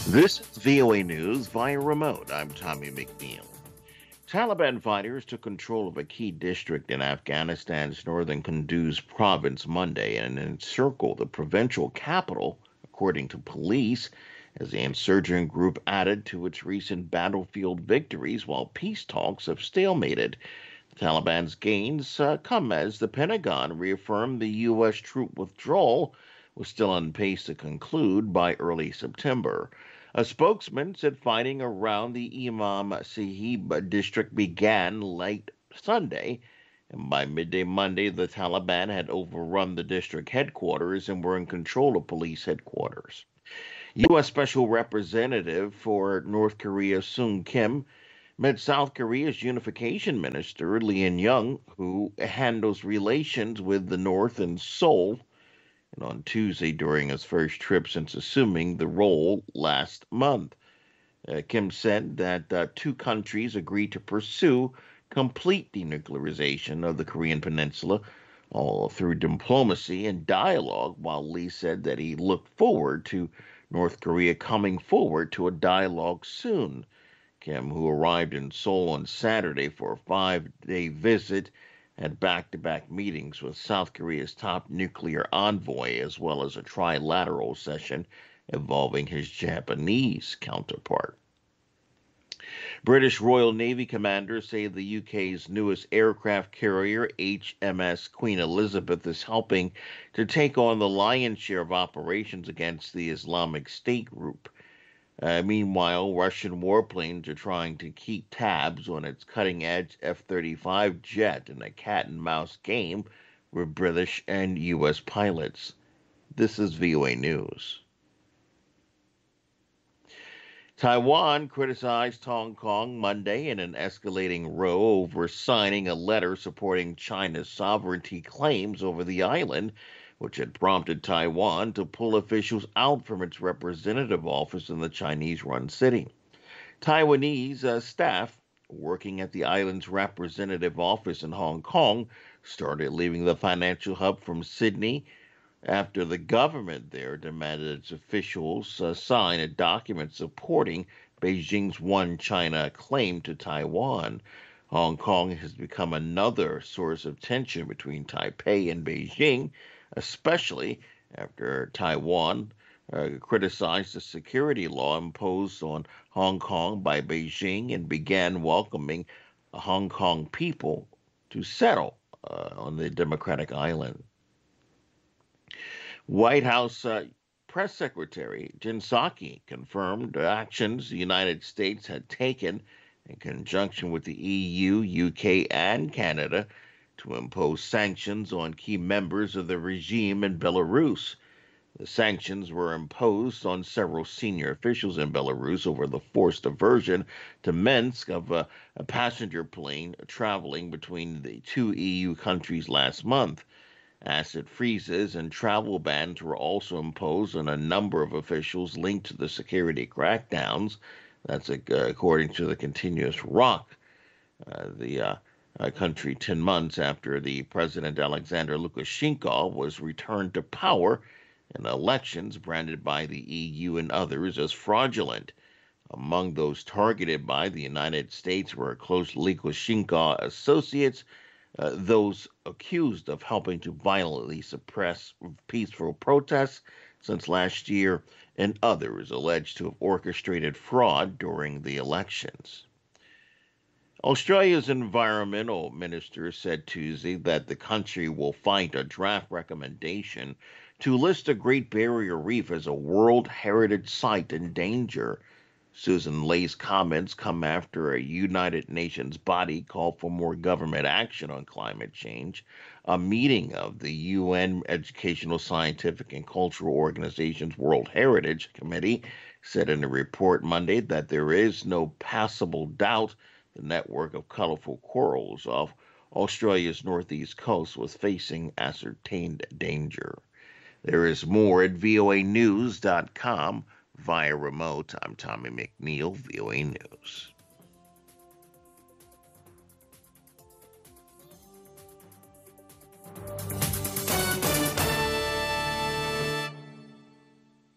This is VOA News via remote. I'm Tommy McNeil. Taliban fighters took control of a key district in Afghanistan's northern Kunduz province Monday and encircled the provincial capital, according to police, as the insurgent group added to its recent battlefield victories while peace talks have stalemated. Taliban's gains come as the Pentagon reaffirmed the U.S. troop withdrawal was still on pace to conclude by early September. A spokesman said fighting around the Imam Sahib district began late Sunday, and by midday Monday, the Taliban had overrun the district headquarters and were in control of police headquarters. U.S. Special Representative for North Korea Sung Kim met South Korea's unification minister, Lee Young, who handles relations with the North in Seoul, and on Tuesday during his first trip since assuming the role last month. Kim said that two countries agreed to pursue complete denuclearization of the Korean Peninsula, all through diplomacy and dialogue, while Lee said that he looked forward to North Korea coming forward to a dialogue soon. Kim, who arrived in Seoul on Saturday for a 5-day visit, had back-to-back meetings with South Korea's top nuclear envoy, as well as a trilateral session involving his Japanese counterpart. British Royal Navy commanders say the UK's newest aircraft carrier, HMS Queen Elizabeth, is helping to take on the lion's share of operations against the Islamic State group. Meanwhile, Russian warplanes are trying to keep tabs on its cutting-edge F-35 jet in a cat-and-mouse game with British and U.S. pilots. This is VOA News. Taiwan criticized Hong Kong Monday in an escalating row over signing a letter supporting China's sovereignty claims over the island, which had prompted Taiwan to pull officials out from its representative office in the Chinese-run city. Taiwanese staff working at the island's representative office in Hong Kong started leaving the financial hub from Sydney after the government there demanded its officials sign a document supporting Beijing's One China claim to Taiwan. Hong Kong has become another source of tension between Taipei and Beijing, especially after Taiwan criticized the security law imposed on Hong Kong by Beijing and began welcoming Hong Kong people to settle on the democratic island. White House Press Secretary Jen Psaki confirmed actions the United States had taken in conjunction with the EU, UK, and Canada to impose sanctions on key members of the regime in Belarus. The sanctions were imposed on several senior officials in Belarus over the forced diversion to Minsk of a passenger plane traveling between the two EU countries last month. Asset freezes and travel bans were also imposed on a number of officials linked to the security crackdowns. That's according to the Continuous Rock, the country 10 months after the President Alexander Lukashenko was returned to power in elections branded by the EU and others as fraudulent. Among those targeted by the United States were close Lukashenko associates, those accused of helping to violently suppress peaceful protests since last year, and others alleged to have orchestrated fraud during the elections. Australia's environmental minister said Tuesday that the country will fight a draft recommendation to list the Great Barrier Reef as a World Heritage Site in danger. Susan Lay's comments come after a United Nations body called for more government action on climate change. A meeting of the UN Educational, Scientific, and Cultural Organization's World Heritage Committee said in a report Monday that there is no passable doubt the network of colorful corals off Australia's northeast coast was facing ascertained danger. There is more at voanews.com. Via remote, I'm Tommy McNeil, VOA News.